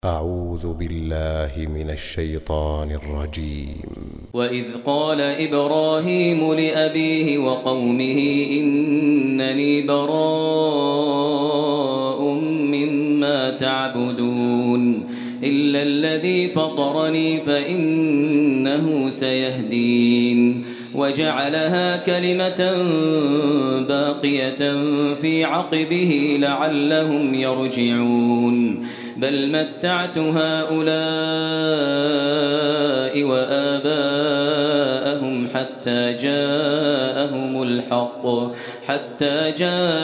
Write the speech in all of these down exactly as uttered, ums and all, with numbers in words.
أعوذ بالله من الشيطان الرجيم. وإذ قال إبراهيم لأبيه وقومه إنني براء مما تعبدون إلا الذي فطرني فإنه سيهدين وجعلها كلمة باقية في عقبه لعلهم يرجعون بل متعت هؤلاء وآباءهم حتى جاءهم الحق حتى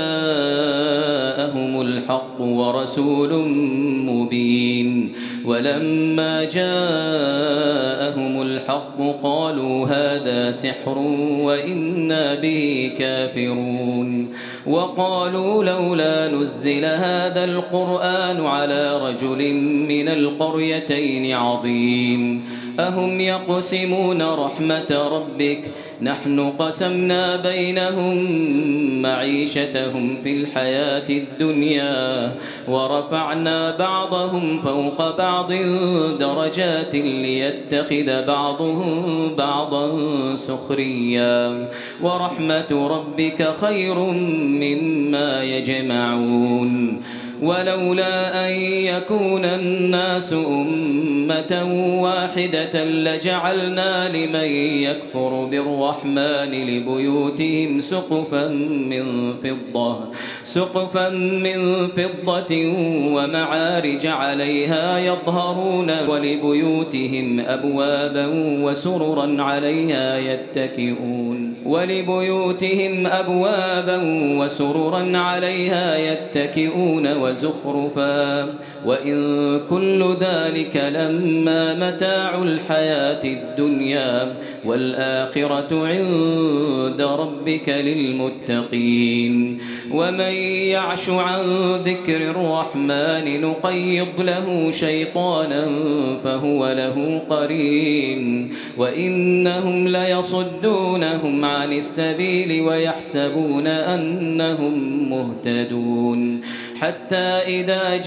جاءهم الحق ورسول مبين ولما جاءهم الحق قالوا هذا سحر وإنا به كافرون وقالوا لولا نزل هذا القرآن على رجل من القريتين عظيم أهم يقسمون رحمة ربك نحن قسمنا بينهم معيشتهم في الحياة الدنيا ورفعنا بعضهم فوق بعض درجات ليتخذ بعضهم بعضا سخريا ورحمة ربك خير مما يجمعون ولولا أن يكون الناس أمة واحدة لجعلنا لمن يكفر بالرحمن لبيوتهم سقفا من فضة سقفا من فضة ومعارج عليها يظهرون ولبيوتهم أبوابا وسررا عليها يتكئون ولبيوتهم أبوابا وسررا عليها يتكئون وزخرفا وإن كل ذلك لما متاع الحياة الدنيا والآخرة عند ربك للمتقين ومن يعش عن ذكر الرحمن نقيض له شيطانا فهو له قرين وإنهم ليصدونهم عن السبيل ويحسبون أنهم مهتدون حتى إذا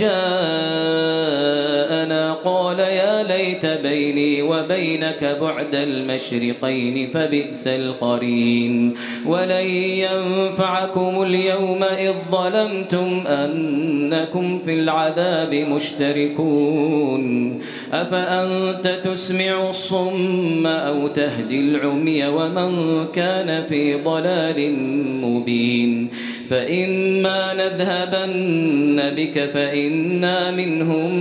جاءنا قال يا ليت بيني وبينك بعد المشرقين فبئس القرين ولن ينفعكم اليوم إذ ظلمتم أنكم في العذاب مشتركون أفأنت تسمع الصم أو تهدي العمي ومن كان في ضلال مبين فإما نذهبن بك فإنا منهم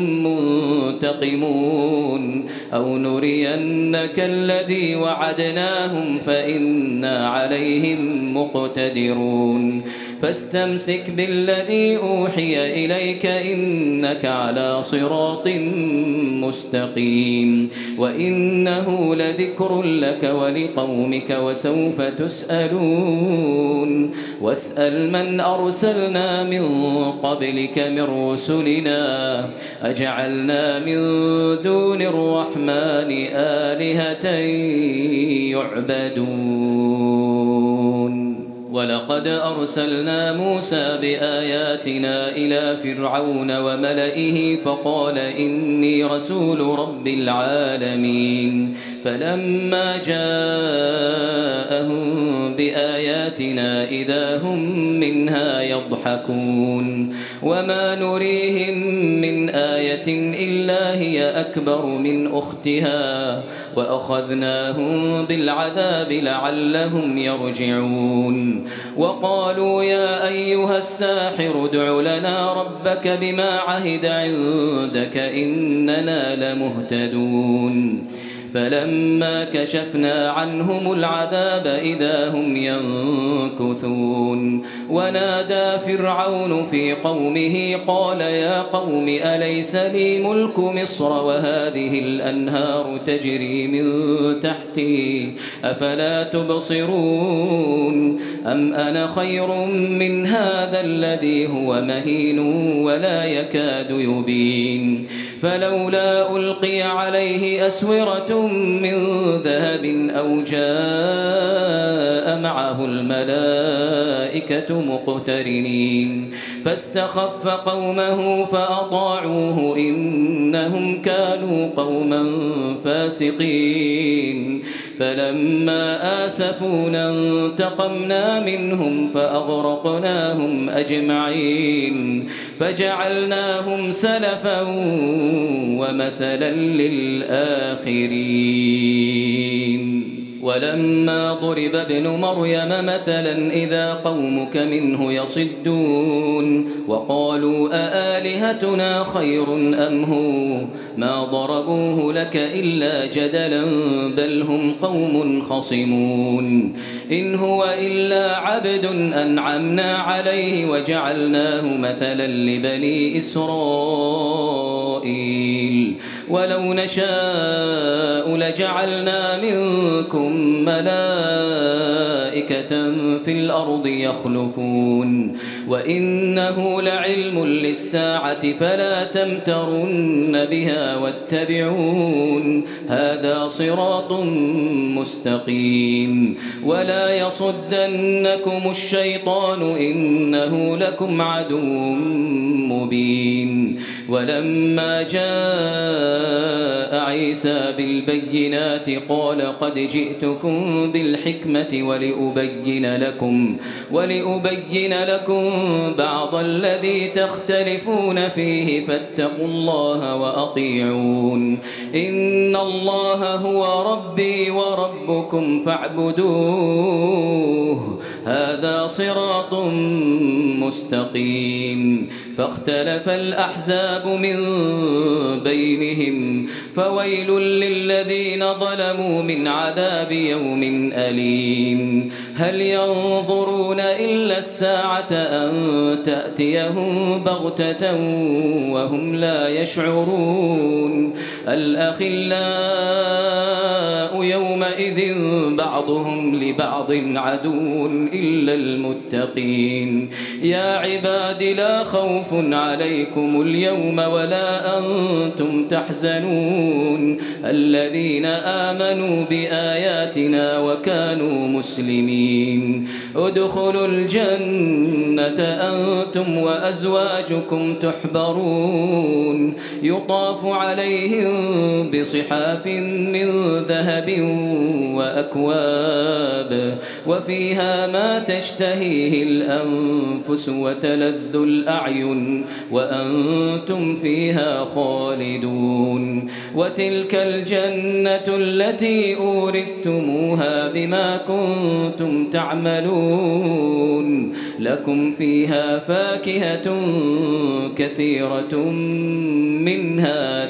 منتقمون أو نرينك الذي وعدناهم فإنا عليهم مقتدرون فاستمسك بالذي أوحي إليك إنك على صراط مستقيم وإنه لذكر لك ولقومك وسوف تسألون واسأل من أرسلنا من قبلك من رسلنا أجعلنا من دون الرحمن آلهة يعبدون ولقد أرسلنا موسى بآياتنا إلى فرعون وملئه فقال إني رسول رب العالمين فلما جاءهم بآياتنا إذا هم منها يضحكون وما نريهم من آية إلا هي أكبر من أختها وأخذناهم بالعذاب لعلهم يرجعون وقالوا يا أيها الساحر ادع لنا ربك بما عهد عندك إننا لمهتدون فلما كشفنا عنهم العذاب إذا هم ينكثون ونادى فرعون في قومه قال يا قوم أليس لي ملك مصر وهذه الأنهار تجري من تحتي أفلا تبصرون أم أنا خير من هذا الذي هو مهين ولا يكاد يبين فلولا ألقي عليه أسورة من ذهب أو جاء معه الملائكة مقترنين فاستخف قومه فأطاعوه إنهم كانوا قوما فاسقين فلما آسفونا انتقمنا منهم فأغرقناهم أجمعين فجعلناهم سلفا ومثلا للآخرين ولما ضرب ابن مريم مثلا إذا قومك منه يصدون وقالوا أآلهتنا خير أم هو ما ضربوه لك إلا جدلا بل هم قوم خصمون إن هو إلا عبد أنعمنا عليه وجعلناه مثلا لبني إسرائيل ولو نشاء لجعلنا منكم ملائكة في الأرض يخلفون وإنه لعلم للساعة فلا تمترن بها واتبعون هذا صراط مستقيم ولا يصدنكم الشيطان إنه لكم عدو مبين ولما جاء عيسى بالبينات قال قد جئتكم بالحكمة ولأبين لكم ولأبين لكم بعض الذي تختلفون فيه فاتقوا الله وأطيعون إن الله هو ربي وربكم فاعبدوه هذا صراط مستقيم فاختلف الأحزاب من بينهم فويل للذين ظلموا من عذاب يوم أليم هل ينظرون إلا الساعة أن تأتيهم بغتة وهم لا يشعرون الأخلاء يومئذ بعضهم لبعض عدو إلا المتقين يا عباد لا خوف عليكم اليوم ولا أنتم تحزنون الذين آمنوا بآياتنا وكانوا مسلمين ادخلوا الجنة أنتم وأزواجكم تحبرون يطاف عليهم بصحاف من ذهب وأكواب وفيها ما تشتهيه الأنفس وتلذ الأعين وأنتم فيها خالدون وتلك الجنة التي أورثتموها بما كنتم تعملون لكم فيها فاكهة كثيرة منها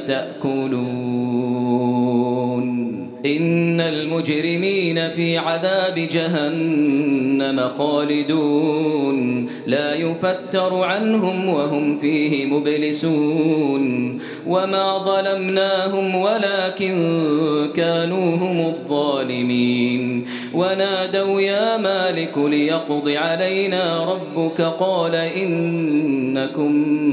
تأكلون إن المجرمين في عذاب جهنم خالدون لا يفتر عنهم وهم فيه مبلسون وما ظلمناهم ولكن كانوا هم الظالمين ونادوا يا مالك ليقض علينا ربك قال إنكم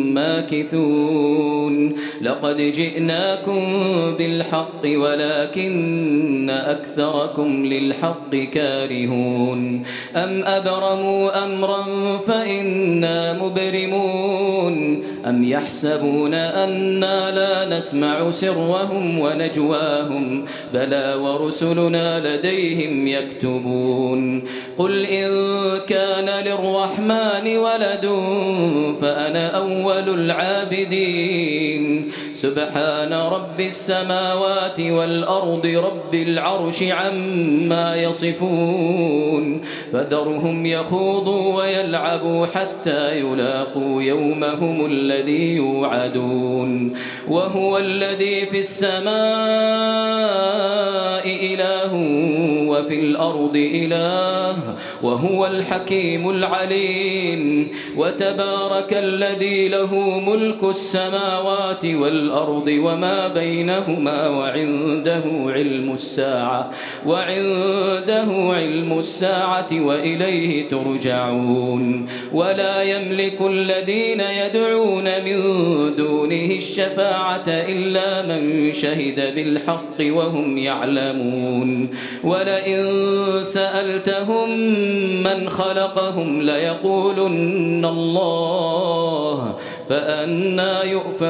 ماكثون لقد جئناكم بالحق ولكن أكثركم للحق كارهون أم أبرموا أمرا فإنا مبرمون أم يحسبون أنا لا نسمع سرهم ونجواهم بلى ورسلنا لديهم يكتبون قل إن كان للرحمن ولد فأنا أول العابدين سبحان رب السماوات والأرض رب العرش عما يصفون فذرهم يخوضوا ويلعبوا حتى يلاقوا يومهم الذي يوعدون وهو الذي في السماء إله وفي الأرض إله وهو الحكيم العليم وتبارك الذي له ملك السماوات والأرض وما بينهما وعنده علم الساعة وعنده علم الساعة وإليه ترجعون ولا يملك الذين يدعون من دونه الشفاعة إلا من شهد بالحق وهم يعلمون ولئن سألتهم من خلقهم ليقولن الله فأنى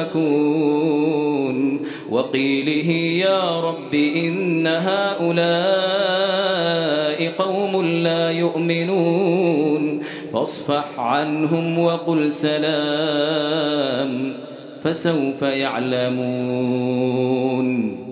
يؤفكون وقيله يا رب إن هؤلاء قوم لا يؤمنون فاصفح عنهم وقل سلام فسوف يعلمون.